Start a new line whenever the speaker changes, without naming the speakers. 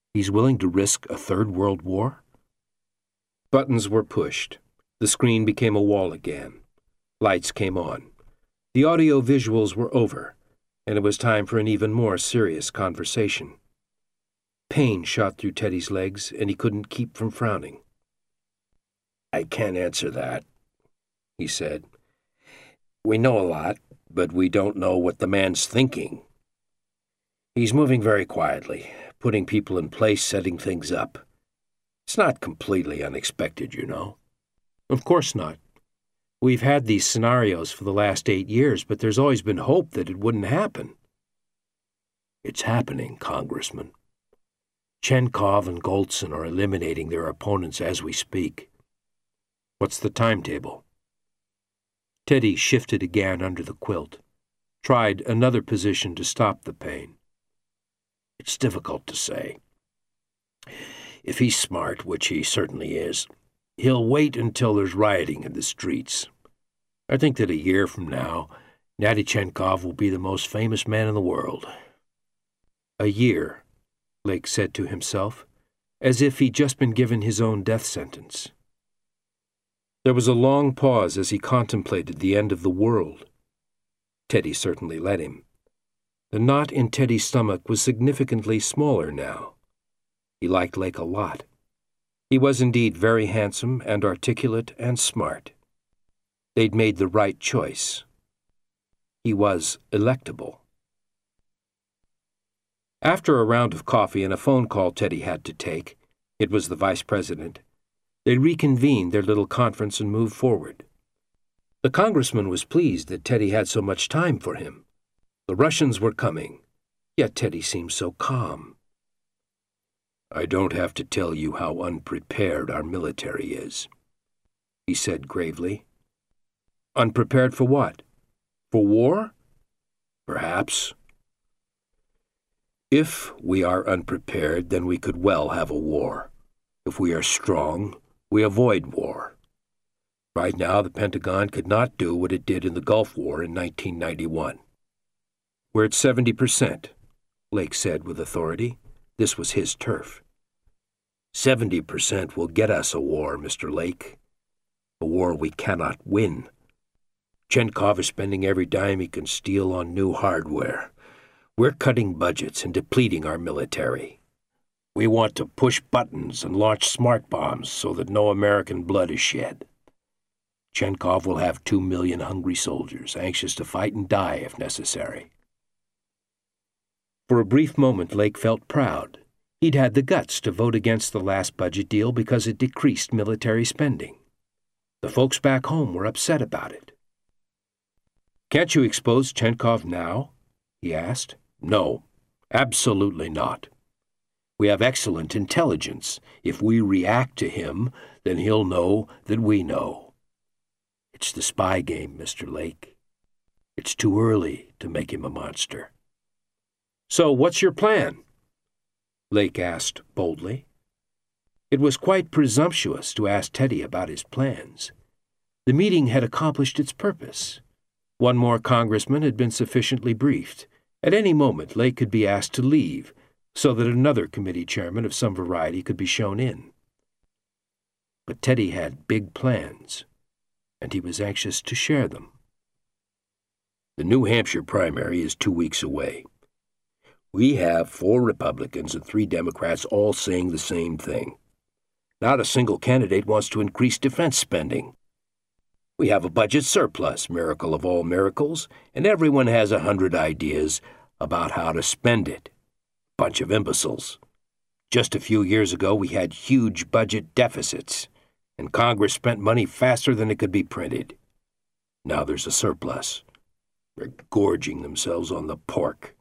He's willing to risk a third world war? Buttons were pushed. The screen became a wall again. Lights came on. The audio visuals were over, and it was time for an even more serious conversation. Pain shot through Teddy's legs, and he couldn't keep from frowning. "I can't answer that," he said. "We know a lot, but we don't know what the man's thinking. He's moving very quietly, putting people in place, setting things up. It's not completely unexpected, you know." "Of course not. We've had these scenarios for the last 8 years, but there's always been hope that it wouldn't happen." "It's happening, Congressman. Chenkov and Goltson are eliminating their opponents as we speak." "What's the timetable?" Teddy shifted again under the quilt, tried another position to stop the pain. "It's difficult to say. If he's smart, which he certainly is, he'll wait until there's rioting in the streets. I think that a year from now, Nadychenkov will be the most famous man in the world." "A year," Lake said to himself, as if he'd just been given his own death sentence. There was a long pause as he contemplated the end of the world. Teddy certainly let him. The knot in Teddy's stomach was significantly smaller now. He liked Lake a lot. He was indeed very handsome and articulate and smart. They'd made the right choice. He was electable. After a round of coffee and a phone call Teddy had to take, it was the vice president, they reconvened their little conference and moved forward. The congressman was pleased that Teddy had so much time for him. The Russians were coming, yet Teddy seemed so calm. "I don't have to tell you how unprepared our military is," he said gravely. "Unprepared for what? For war?" "Perhaps. If we are unprepared, then we could well have a war. If we are strong, we avoid war. Right now, the Pentagon could not do what it did in the Gulf War in 1991. "We're at 70%, Lake said with authority. This was his turf. 70% will get us a war, Mr. Lake. A war we cannot win. Chenkov is spending every dime he can steal on new hardware. We're cutting budgets and depleting our military. We want to push buttons and launch smart bombs so that no American blood is shed. Chenkov will have 2 million hungry soldiers, anxious to fight and die if necessary." For a brief moment, Lake felt proud. He'd had the guts to vote against the last budget deal because it decreased military spending. The folks back home were upset about it. "Can't you expose Chenkov now?" he asked. "No, absolutely not. We have excellent intelligence. If we react to him, then he'll know that we know. It's the spy game, Mr. Lake. It's too early to make him a monster." "So what's your plan?" Lake asked boldly. It was quite presumptuous to ask Teddy about his plans. The meeting had accomplished its purpose. One more congressman had been sufficiently briefed. At any moment, Lake could be asked to leave, so that another committee chairman of some variety could be shown in. But Teddy had big plans, and he was anxious to share them. "The New Hampshire primary is 2 weeks away. We have 4 Republicans and 3 Democrats all saying the same thing. Not a single candidate wants to increase defense spending. We have a budget surplus, miracle of all miracles, and everyone has 100 ideas about how to spend it. Bunch of imbeciles. Just a few years ago, we had huge budget deficits, and Congress spent money faster than it could be printed. Now there's a surplus. They're gorging themselves on the pork.